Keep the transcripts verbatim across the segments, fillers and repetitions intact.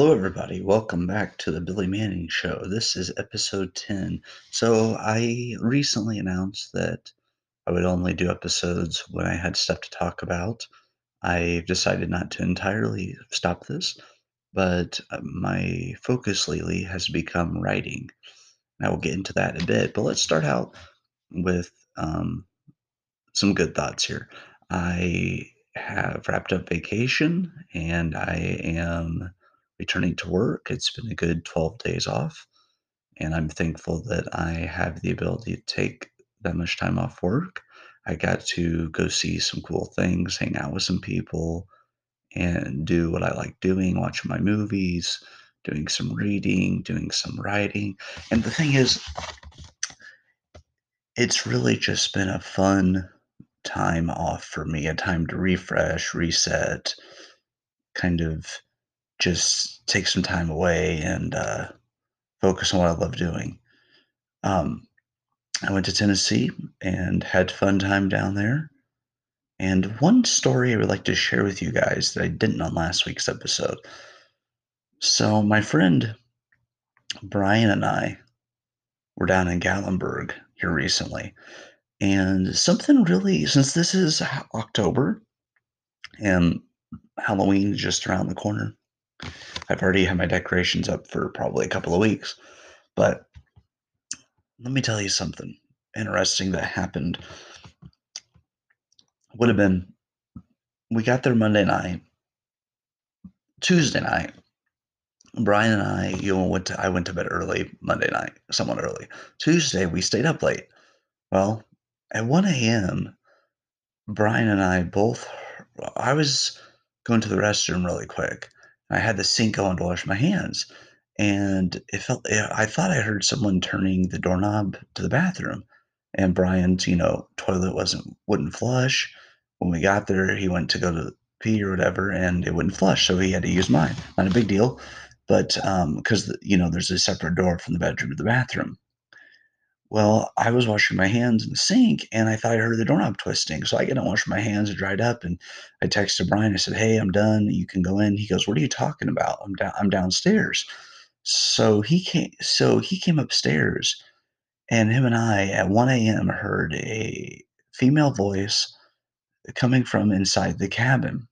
Hello, everybody. Welcome back to the Billy Manning Show. This is episode ten. So, I recently announced that I would only do episodes when I had stuff to talk about. I've decided not to entirely stop this, but uh, my focus lately has become writing. I will get into that in a bit, but let's start out with um, some good thoughts here. I have wrapped up vacation and I am returning to work. It's been a good twelve days off, and I'm thankful that I have the ability to take that much time off work. I got to go see some cool things, hang out with some people, and do what I like doing, watching my movies, doing some reading, doing some writing. And the thing is, it's really just been a fun time off for me, a time to refresh, reset, kind of just take some time away and uh, focus on what I love doing. Um, I went to Tennessee and had fun time down there. And one story I would like to share with you guys that I didn't on last week's episode. So my friend Brian and I were down in Gatlinburg here recently, and something really since this is H- October and Halloween is just around the corner. I've already had my decorations up for probably a couple of weeks, but let me tell you something interesting that happened. Would have been we got there Monday night, Tuesday night. Brian and I, you know, went to I went to bed early Monday night, somewhat early. Tuesday we stayed up late. Well, at one a m, Brian and I both. I was going to the restroom really quick. I had the sink on to wash my hands, and it felt. I thought I heard someone turning the doorknob to the bathroom, and Brian's, you know, toilet wasn't wouldn't flush. When we got there, he went to go to pee or whatever, and it wouldn't flush, so he had to use mine. Not a big deal, but um, because you know, there's a separate door from the bedroom to the bathroom. Well, I was washing my hands in the sink and I thought I heard the doorknob twisting. So I get out, wash my hands, it dried up, and I texted Brian. I said, "Hey, I'm done. You can go in." He goes, "What are you talking about? I'm down. I'm downstairs." So he came. So he came upstairs, and him and I at one a m heard a female voice coming from inside the cabin.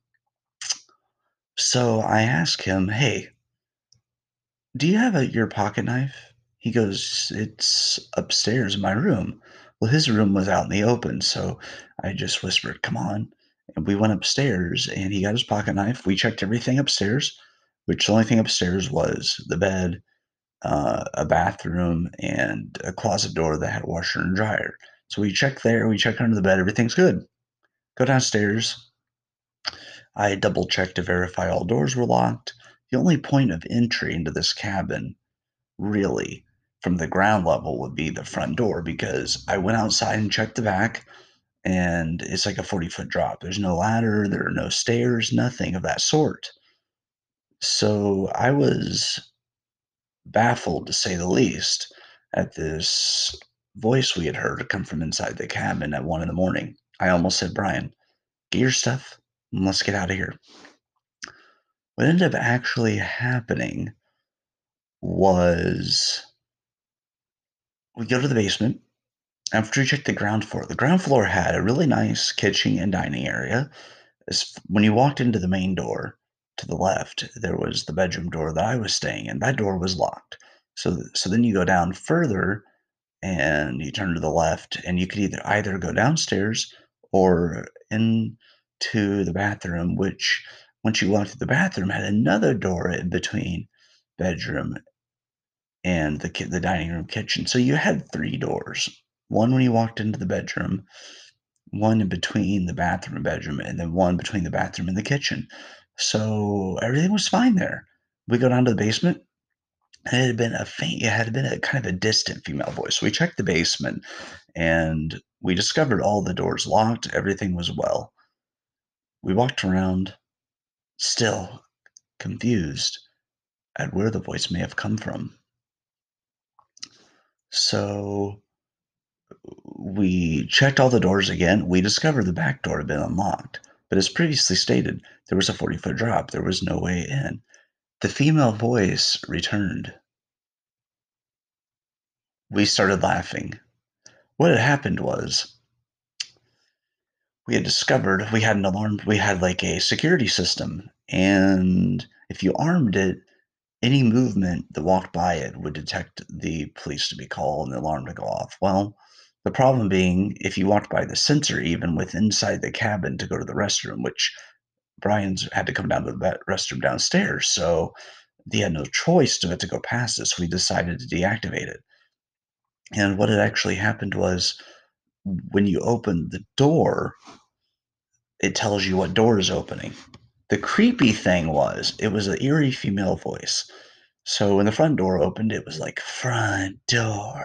So I asked him, "Hey, do you have a your pocket knife?" He goes, "It's upstairs in my room." Well, his room was out in the open, so I just whispered, "Come on." And we went upstairs and he got his pocket knife. We checked everything upstairs, which the only thing upstairs was the bed, uh, a bathroom, and a closet door that had a washer and dryer. So we checked there, we checked under the bed, everything's good. Go downstairs. I double checked to verify all doors were locked. The only point of entry into this cabin really from the ground level would be the front door because I went outside and checked the back and it's like a forty foot drop. There's no ladder, there are no stairs, nothing of that sort. So I was baffled to say the least at this voice we had heard come from inside the cabin at one in the morning. I almost said, "Brian, get your stuff and let's get out of here." What ended up actually happening was we go to the basement. After we checked the ground floor, the ground floor had a really nice kitchen and dining area. As when you walked into the main door to the left, there was the bedroom door that I was staying in. That door was locked. So, th- so then you go down further and you turn to the left, and you could either either go downstairs or into the bathroom, which once you walked to the bathroom had another door in between bedroom and the ki- the dining room kitchen. So you had three doors. One when you walked into the bedroom, one in between the bathroom and bedroom, and then one between the bathroom and the kitchen. So everything was fine there. We go down to the basement, and it had been a faint, it had been a kind of a distant female voice. So we checked the basement, and we discovered all the doors locked. Everything was well. We walked around, still confused at where the voice may have come from. So we checked all the doors again. We discovered the back door had been unlocked, but as previously stated, there was a forty foot drop. There was no way in. The female voice returned. We started laughing. What had happened was we had discovered we had an alarm we had, like, a security system, and if you armed it, any movement that walked by it would detect the police to be called and the alarm to go off. Well, the problem being, if you walked by the sensor even with inside the cabin to go to the restroom, which Brian's had to come down to the vet restroom downstairs, so he had no choice but to go past it, so we decided to deactivate it. And what had actually happened was when you open the door, it tells you what door is opening. The creepy thing was, it was an eerie female voice. So when the front door opened, it was like, "Front door,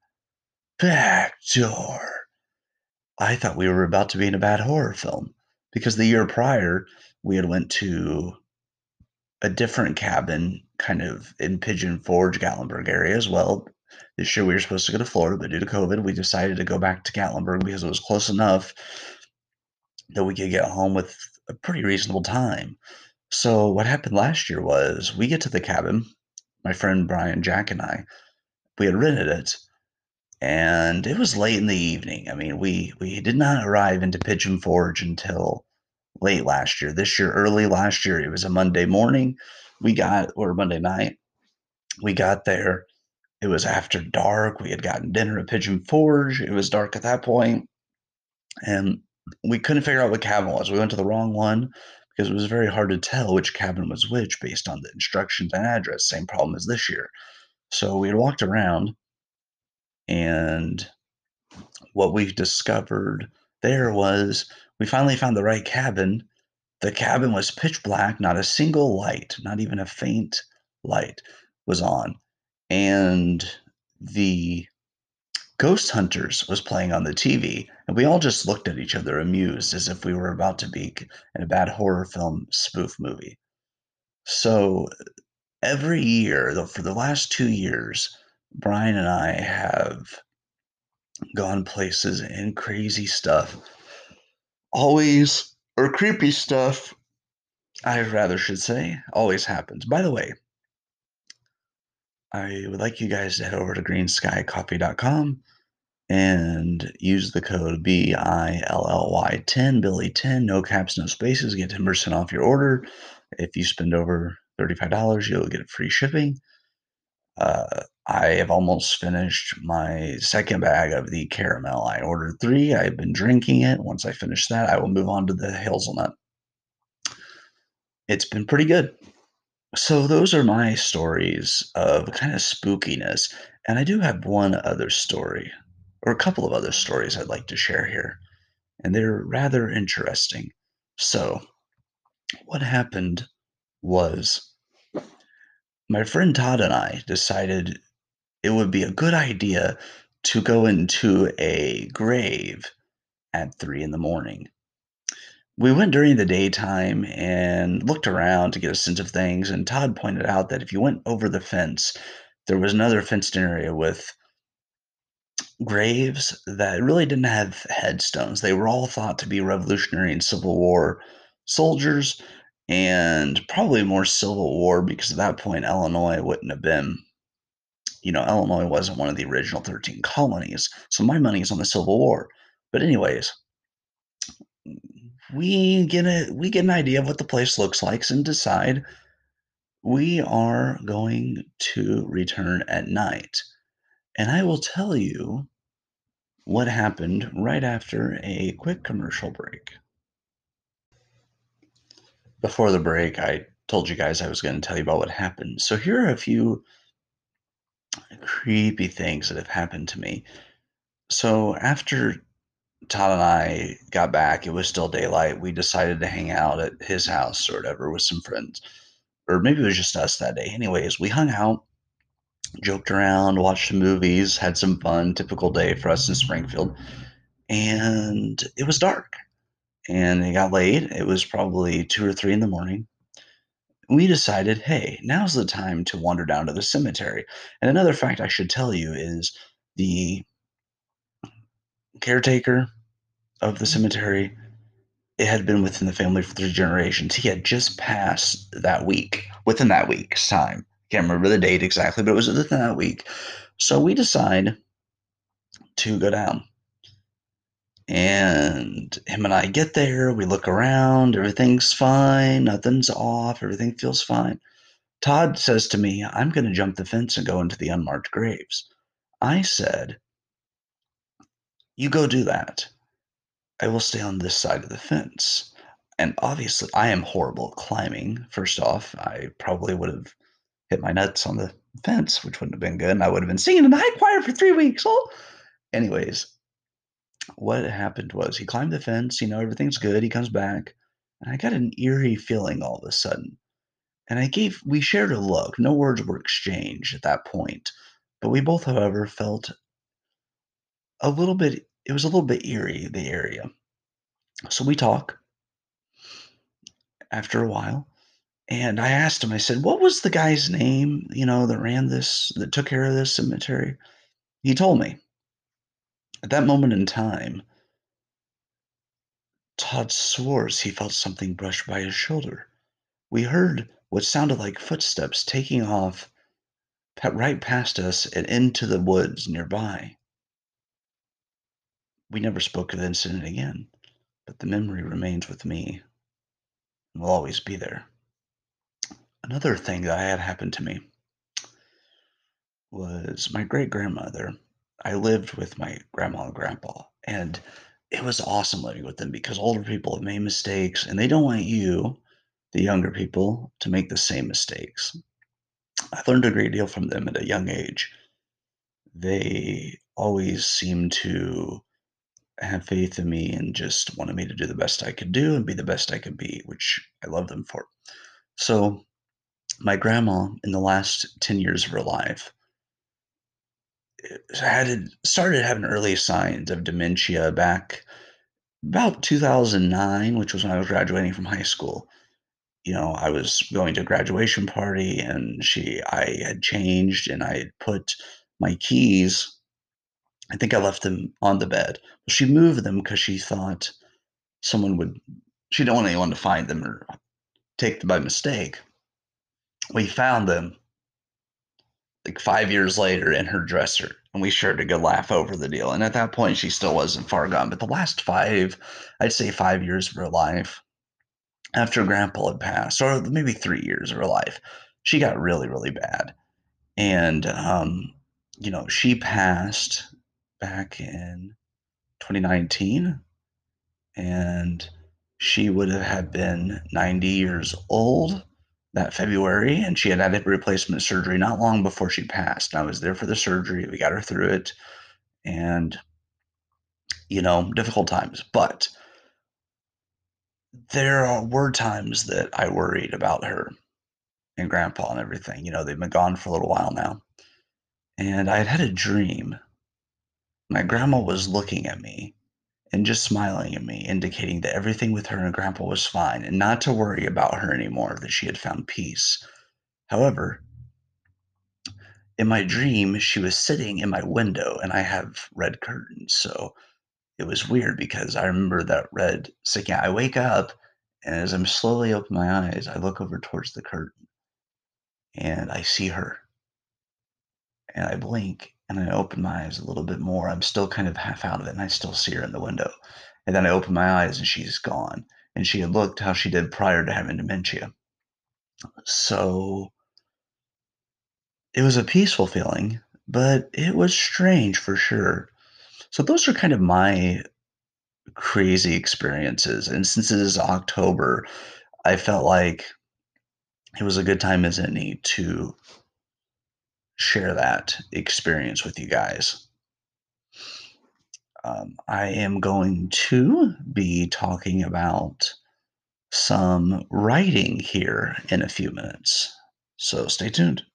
back door." I thought we were about to be in a bad horror film because the year prior, we had went to a different cabin kind of in Pigeon Forge, Gatlinburg area as well. This year we were supposed to go to Florida, but due to COVID, we decided to go back to Gatlinburg because it was close enough that we could get home with a pretty reasonable time. So what happened last year was we get to the cabin, my friend Brian, Jack, and I, we had rented it, and it was late in the evening. I mean, we we did not arrive into Pigeon Forge until late last year. This year, early last year, it was a Monday morning. We got or Monday night. We got there. It was after dark. We had gotten dinner at Pigeon Forge. It was dark at that point, and we couldn't figure out what cabin was. We went to the wrong one because it was very hard to tell which cabin was which based on the instructions and address. Same problem as this year. So we had walked around, and what we discovered there was we finally found the right cabin. The cabin was pitch black, not a single light, not even a faint light was on. And the Ghost Hunters was playing on the T V, and we all just looked at each other amused as if we were about to be in a bad horror film spoof movie. So every year, though, for the last two years, Brian and I have gone places and crazy stuff. Always, or creepy stuff, I rather should say, always happens. By the way, I would like you guys to head over to green sky coffee dot com and use the code B I L L Y ten, Billy ten, no caps, no spaces, get ten percent off your order. If you spend over thirty-five dollars, you'll get free shipping. Uh, I have almost finished my second bag of the caramel. I ordered three. I've been drinking it. Once I finish that, I will move on to the hazelnut. It's been pretty good. So those are my stories of kind of spookiness. And I do have one other story, or a couple of other stories I'd like to share here, and they're rather interesting. So, what happened was my friend Todd and I decided it would be a good idea to go into a grave at three in the morning. We went during the daytime and looked around to get a sense of things, and Todd pointed out that if you went over the fence, there was another fenced area with graves that really didn't have headstones. They were all thought to be Revolutionary and Civil War soldiers, and probably more Civil War because at that point Illinois wouldn't have been, you know, Illinois wasn't one of the original thirteen colonies. So my money is on the Civil War. But anyways, we get a we get an idea of what the place looks like and decide we are going to return at night. And I will tell you what happened right after a quick commercial break. Before the break, I told you guys I was going to tell you about what happened. So here are a few creepy things that have happened to me. So after Todd and I got back, it was still daylight. We decided to hang out at his house or whatever with some friends. Or maybe it was just us that day. Anyways, we hung out, joked around, watched some movies, had some fun. Typical day for us in Springfield. And it was dark. And it got late. It was probably two or three in the morning. We decided, hey, now's the time to wander down to the cemetery. And another fact I should tell you is the caretaker of the cemetery it had been within the family for three generations. He had just passed that week, within that week's time. Can't remember the date exactly, but it was within that week. So we decide to go down. And him and I get there, we look around, everything's fine, nothing's off, everything feels fine. Todd says to me, I'm going to jump the fence and go into the unmarked graves. I said, you go do that. I will stay on this side of the fence. And obviously, I am horrible at climbing. First off, I probably would have hit my nuts on the fence, which wouldn't have been good. And I would have been singing in the high choir for three weeks. Oh, anyways, what happened was he climbed the fence. You know, everything's good. He comes back. And I got an eerie feeling all of a sudden. And I gave, we shared a look. No words were exchanged at that point. But we both, however, felt a little bit, it was a little bit eerie, the area. So we talk after a while. And I asked him, I said, what was the guy's name, you know, that ran this, that took care of this cemetery? He told me. At that moment in time, Todd swore he felt something brush by his shoulder. We heard what sounded like footsteps taking off pa- right past us and into the woods nearby. We never spoke of the incident again, but the memory remains with me and will always be there. Another thing that I had happen to me was my great grandmother. I lived with my grandma and grandpa, and it was awesome living with them because older people have made mistakes and they don't want you, the younger people, to make the same mistakes. I learned a great deal from them at a young age. They always seemed to have faith in me and just wanted me to do the best I could do and be the best I could be, which I love them for. So, my grandma, in the last ten years of her life, had started having early signs of dementia back about two thousand nine, which was when I was graduating from high school. You know, I was going to a graduation party and she I had changed and I had put my keys, I think I left them on the bed. She moved them because she thought someone would she didn't want anyone to find them or take them by mistake. We found them like five years later in her dresser, and we shared a good laugh over the deal. And at that point, she still wasn't far gone. But the last five, I'd say five years of her life, after Grandpa had passed, or maybe three years of her life, she got really, really bad. And, um, you know, she passed back in twenty nineteen, and she would have been ninety years old that February, and she had had hip replacement surgery not long before she passed. And I was there for the surgery. We got her through it, and you know, difficult times. But there are, were times that I worried about her and Grandpa and everything. You know, they've been gone for a little while now, and I had had a dream. My grandma was looking at me and just smiling at me, indicating that everything with her and Grandpa was fine and not to worry about her anymore, that she had found peace. However, in my dream, she was sitting in my window and I have red curtains. So it was weird because I remember that red sticking out. I wake up and as I'm slowly opening my eyes, I look over towards the curtain and I see her and I blink and I open my eyes a little bit more. I'm still kind of half out of it and I still see her in the window. And then I open my eyes and she's gone. And she had looked how she did prior to having dementia. So it was a peaceful feeling, but it was strange for sure. So those are kind of my crazy experiences. And since it is October, I felt like it was a good time as any to share that experience with you guys. Um, I am going to be talking about some writing here in a few minutes. So stay tuned.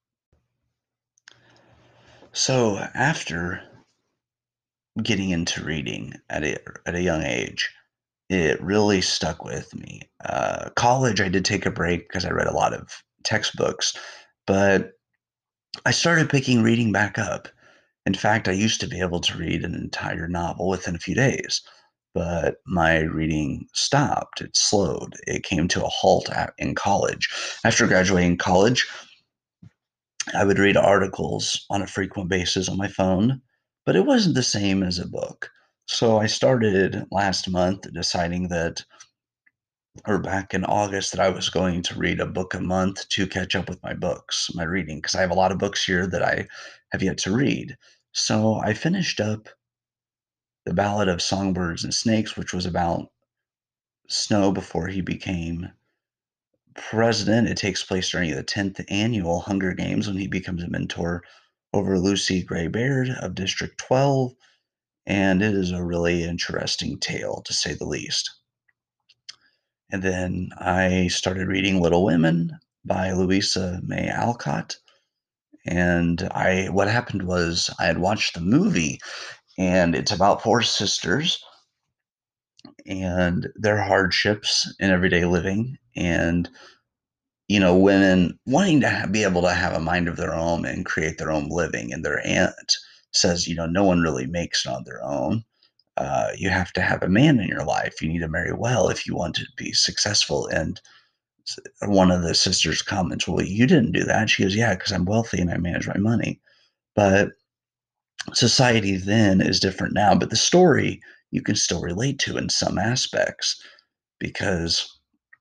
So, after getting into reading at a, at a young age, it really stuck with me. Uh, college, I did take a break because I read a lot of textbooks, but I started picking reading back up. In fact, I used to be able to read an entire novel within a few days. but my reading stopped. It slowed. It came to a halt at, in college. After graduating college, I would read articles on a frequent basis on my phone, but it wasn't the same as a book. So I started last month deciding that, or back in August, that I was going to read a book a month to catch up with my books, my reading, because I have a lot of books here that I have yet to read. So I finished up The Ballad of Songbirds and Snakes, which was about Snow before he became president. It takes place during the tenth annual Hunger Games when he becomes a mentor over Lucy Gray Baird of District twelve, and it is a really interesting tale, to say the least. And then I started reading Little Women by Louisa May Alcott. And I what happened was I had watched the movie, and it's about four sisters and their hardships in everyday living, and you know, women wanting to ha- be able to have a mind of their own and create their own living. And their aunt says, you know, no one really makes it on their own. Uh, you have to have a man in your life. You need to marry well if you want to be successful. And s- one of the sisters comments, well, you didn't do that. She goes, yeah, because I'm wealthy and I manage my money. But society then is different now. But the story you can still relate to in some aspects because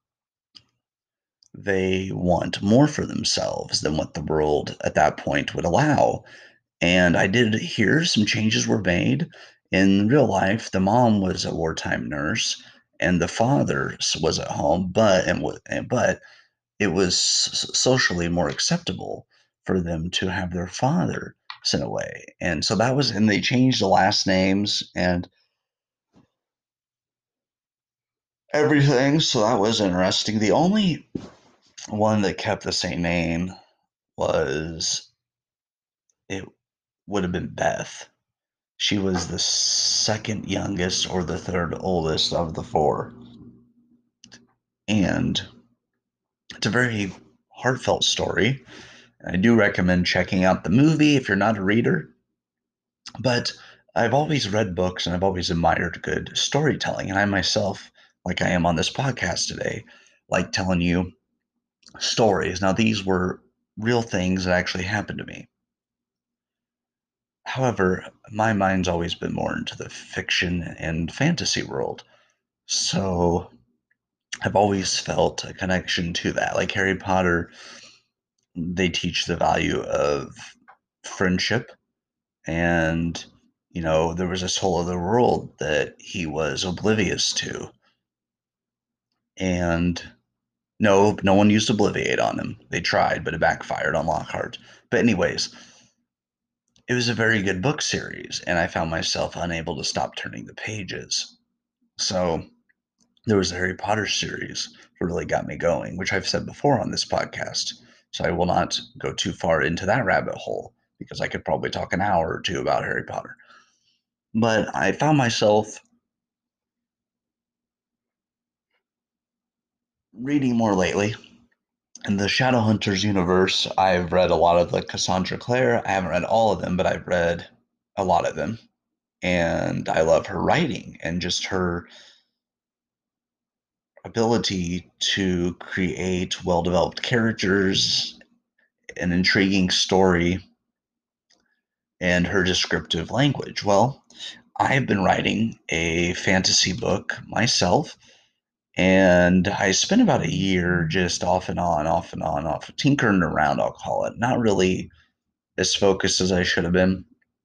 they want more for themselves than what the world at that point would allow. And I did hear some changes were made. In real life, the mom was a wartime nurse and the father s- was at home, but and, wa- and but it was s- socially more acceptable for them to have their father sent away. And so that was, and they changed the last names and everything. So that was interesting. The only one that kept the same name was, it would have been Beth. She was the second youngest or the third oldest of the four. And it's a very heartfelt story. I do recommend checking out the movie if you're not a reader. But I've always read books and I've always admired good storytelling. And I myself, like I am on this podcast today, like telling you stories. Now, these were real things that actually happened to me. However, my mind's always been more into the fiction and fantasy world. So I've always felt a connection to that. Like Harry Potter, they teach the value of friendship. And, you know, there was this whole other world that he was oblivious to. And no, no one used Obliviate on him. They tried, but it backfired on Lockhart. But, anyways, it was a very good book series. And I found myself unable to stop turning the pages. So there was the Harry Potter series that really got me going, which I've said before on this podcast. So I will not go too far into that rabbit hole because I could probably talk an hour or two about Harry Potter. But I found myself reading more lately. In the Shadowhunters universe, I've read a lot of the Cassandra Clare. I haven't read all of them, but I've read a lot of them. And I love her writing and just her ability to create well developed characters, an intriguing story, and her descriptive language. Well, I've been writing a fantasy book myself, and I spent about a year just off and on, off and on, off tinkering around, I'll call it. Not really as focused as I should have been.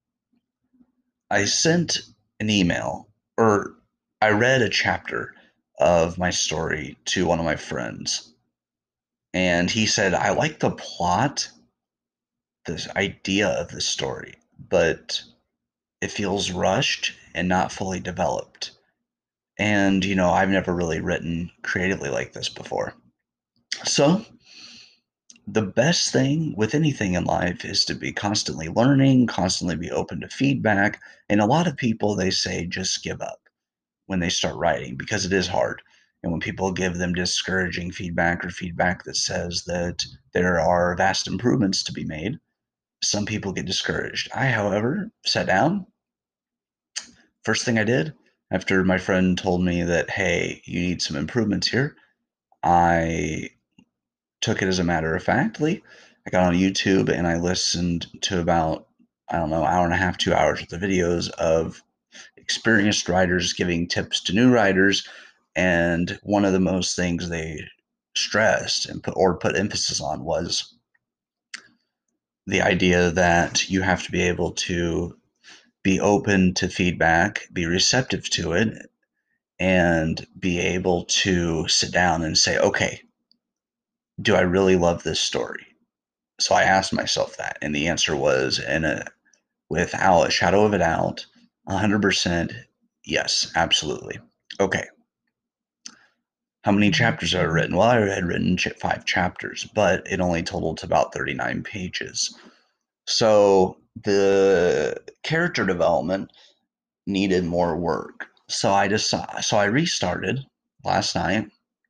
I sent an email, or I read a chapter of my story to one of my friends, and he said, I like the plot, this idea of the story, but it feels rushed and not fully developed. And, you know, I've never really written creatively like this before. So, the best thing with anything in life is to be constantly learning, constantly be open to feedback. And a lot of people, they say, just give up when they start writing because it is hard. And when people give them discouraging feedback or feedback that says that there are vast improvements to be made, some people get discouraged. I, however, sat down. First thing I did, After my friend told me that, hey, you need some improvements here, I took it as a matter of factly. I got on YouTube and I listened to about, I don't know, hour and a half, two hours worth of videos of experienced writers giving tips to new writers. And one of the most things they stressed and put or put emphasis on was the idea that you have to be able to be open to feedback, be receptive to it, and be able to sit down and say, okay, do I really love this story? So I asked myself that, and the answer was, in a, without a shadow of a doubt, one hundred percent yes, absolutely. Okay, how many chapters have I written? Well, I had written five chapters, but it only totaled to about thirty-nine pages. So the character development needed more work. So I decided, so I restarted last night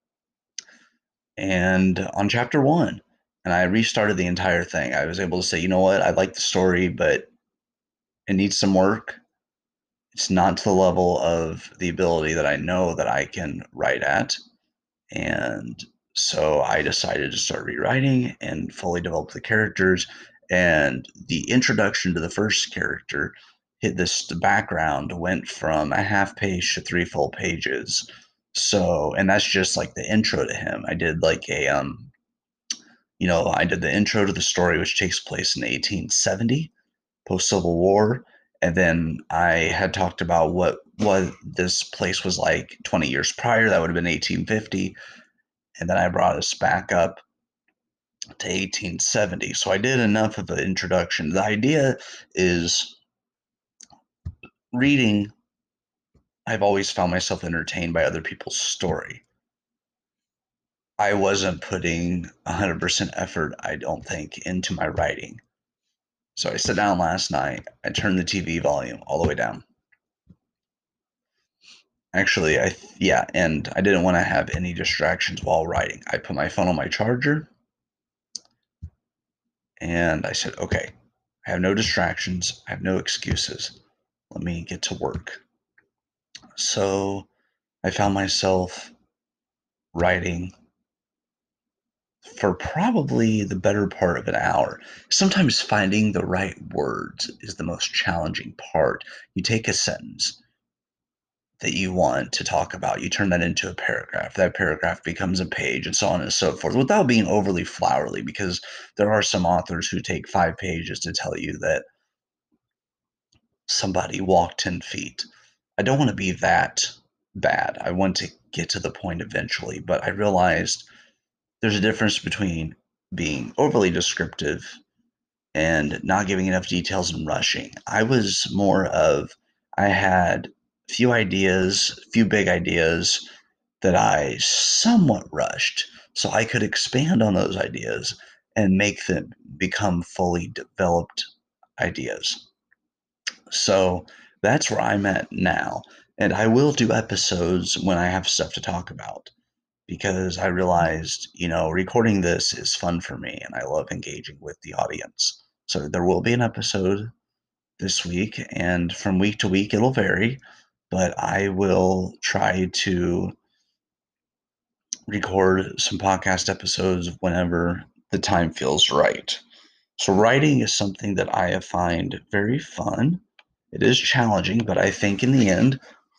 and on chapter one, and I restarted the entire thing. I was able to say, you know what, I like the story, but it needs some work. It's not to the level of the ability that I know that I can write at. And so I decided to start rewriting and fully develop the characters. And the introduction to the first character hit this the background went from a half page to three full pages. So, and that's just like the intro to him. I did like a um, you know, I did the intro to the story, which takes place in eighteen seventy, post Civil War, and then I had talked about what what this place was like twenty years prior. That would have been eighteen fifty, and then I brought us back up to eighteen seventy. So I did enough of an introduction. The idea is reading. I've always found myself entertained by other people's story. I wasn't putting one hundred percent effort, I don't think, into my writing. So I sat down last night. I turned the T V volume all the way down. Actually, I yeah, and I didn't want to have any distractions while writing. I put my phone on my charger and I said, okay, I have no distractions. I have no excuses. Let me get to work. So I found myself writing for probably the better part of an hour. Sometimes finding the right words is the most challenging part. You take a sentence that you want to talk about, you turn that into a paragraph. That paragraph becomes a page, and so on and so forth, without being overly flowery, because there are some authors who take five pages to tell you that somebody walked ten feet. I don't want to be that bad. I want to get to the point eventually, but I realized there's a difference between being overly descriptive and not giving enough details and rushing. I was more of, I had a few ideas, a few big ideas that I somewhat rushed so I could expand on those ideas and make them become fully developed ideas. So that's where I'm at now. And I will do episodes when I have stuff to talk about because I realized, you know, recording this is fun for me and I love engaging with the audience. So there will be an episode this week, and from week to week it'll vary, but I will try to record some podcast episodes whenever the time feels right. So writing is something that I find very fun. It is challenging, but I think in the end,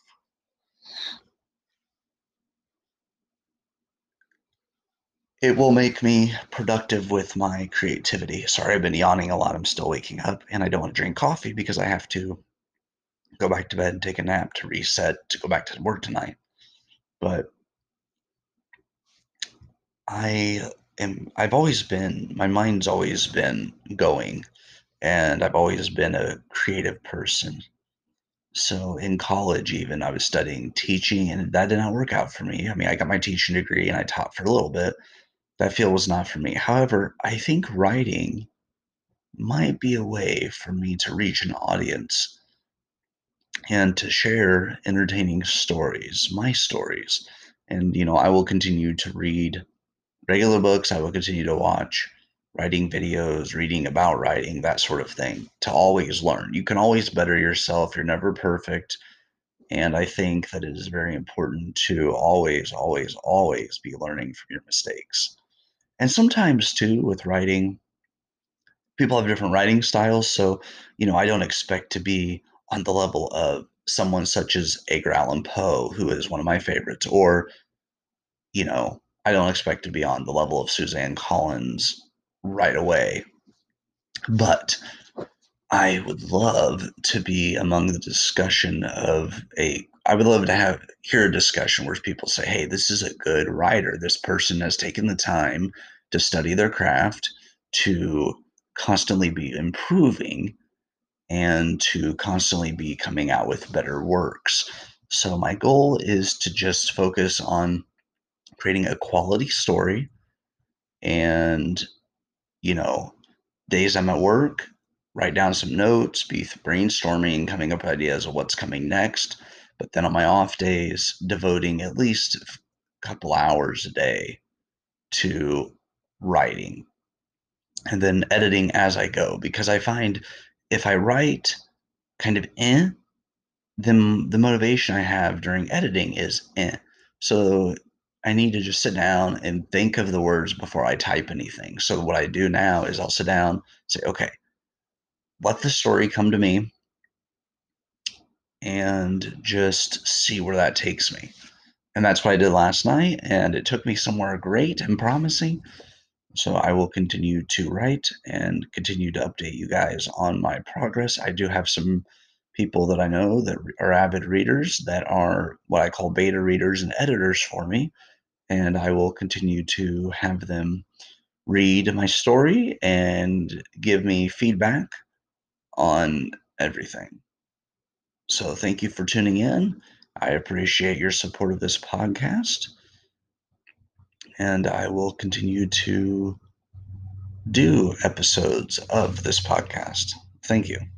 it will make me productive with my creativity. Sorry, I've been yawning a lot. I'm still waking up, and I don't want to drink coffee because I have to go back to bed and take a nap to reset to go back to work tonight. But I am, I've always been, my mind's always been going, and I've always been a creative person. So in college, even I was studying teaching, and that did not work out for me. I mean, I got my teaching degree and I taught for a little bit. That field was not for me. However, I think writing might be a way for me to reach an audience and to share entertaining stories, my stories. And, you know, I will continue to read regular books. I will continue to watch writing videos, reading about writing, that sort of thing, to always learn. You can always better yourself. You're never perfect. And I think that it is very important to always, always, always be learning from your mistakes. And sometimes too, with writing, people have different writing styles. So, you know, I don't expect to be on the level of someone such as Edgar Allan Poe, who is one of my favorites, or, you know, I don't expect to be on the level of Suzanne Collins right away. But I would love to be among the discussion of a I would love to have hear a discussion where people say, "Hey, this is a good writer. This person has taken the time to study their craft, to constantly be improving, and to constantly be coming out with better works." So my goal is to just focus on creating a quality story and, you know, days I'm at work, write down some notes, be brainstorming, coming up with ideas of what's coming next. But then on my off days, devoting at least a couple hours a day to writing and then editing as I go. Because I find if I write kind of eh, then the motivation I have during editing is eh. So I need to just sit down and think of the words before I type anything. So what I do now is I'll sit down, say, okay, let the story come to me and just see where that takes me. And that's what I did last night, and it took me somewhere great and promising. So I will continue to write and continue to update you guys on my progress. I do have some people that I know that are avid readers that are what I call beta readers and editors for me, and I will continue to have them read my story and give me feedback on everything. So thank you for tuning in. I appreciate your support of this podcast, and I will continue to do episodes of this podcast. Thank you.